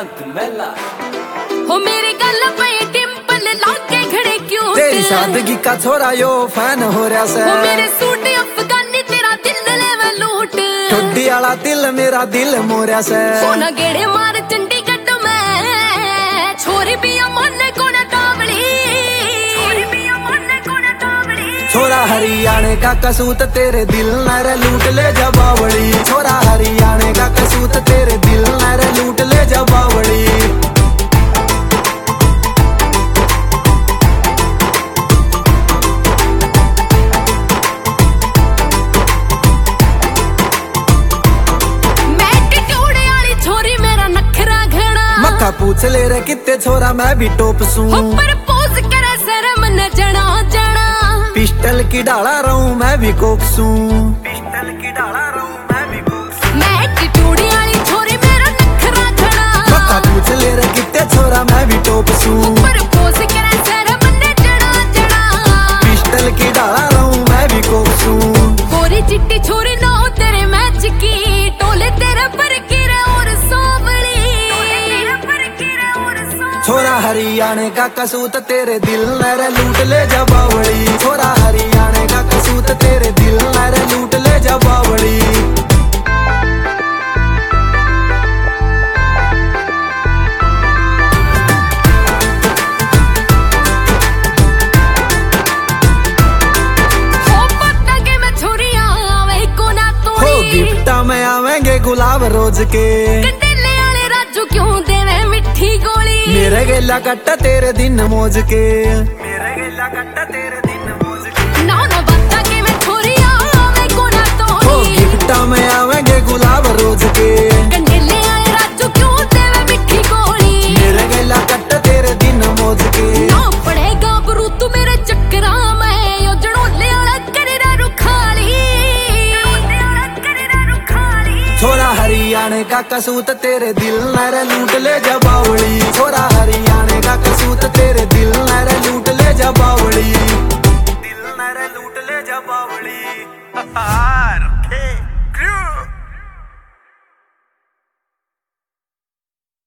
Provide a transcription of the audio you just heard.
शांत मेला हो मेरे गल पे डिंपल लाके खड़े क्यों तेरी सादगी का छोरा यो फैन हो रहा से हो मेरे सूट अफगानी तेरा दिल ले मैं लूट ठुड्डी वाला दिल मेरा दिल मोरा से सोना गेड़े मार चंडीगढ़ में छोरी पिया मन को न तावली छोरा हरियाणे का कसूत तेरे दिल नरे लूट ले जबावड़ी छोरा हरियाणे का कसूत तेरे दिल नरे लूट ले जबावड़ी पूछ ले रे कितने छोरा मैं भी टॉप सू प्रपोज करे शर्म न जना जना पिस्टल की डाला रहूं मैं भी कोक सू पिस्टल की डाला रहूं मैं भी कोक सू मैं एटीट्यूड वाली छोरी मेरा नखरा खड़ा पक्का पूछ ले रे कितने छोरा मैं भी टॉप सू प्रपोज करे शर्म न जना जना पिस्टल की डाला रहूं मैं भी कोक सू गोरी चिट्टी छोरी ना हो तेरे मैच की टोले तेरे पर गिरे और सोवली छोरा हरियाणे का कसूत तेरे दिल नरे लूट ले जबावड़ी छोरा हरियाणे का कसूत तेरे दिल नरे लूट ले जबावड़ी हो गिफ्टा में आवेंगे गुलाब रोज के मेरे गेला कट्टा तेरे दिन मौज के मेरे गेला कट्टा तेरे दिन मौज के ना ना बता के मैं छोरी आवे को ना तोड़ी हो गिफ्टा में आवेंगे गुलाब रोज के कंडेले आए राजू क्यों देवे मिठी गोली मेरे गेला कट्टा तेरे दिन मौज के ना पड़ेगा बरू तू मेरे चक्करा में यो जड़ोले वाला करेरा रुखाली छोरा हरियाणे का कसूत तेरे दिल नरे लूट ले जबावड़ी छोरा हरियाणे का कसूत तेरे दिल नरे लूट ले जबावड़ी दिल नरे लूट ले जबावड़ी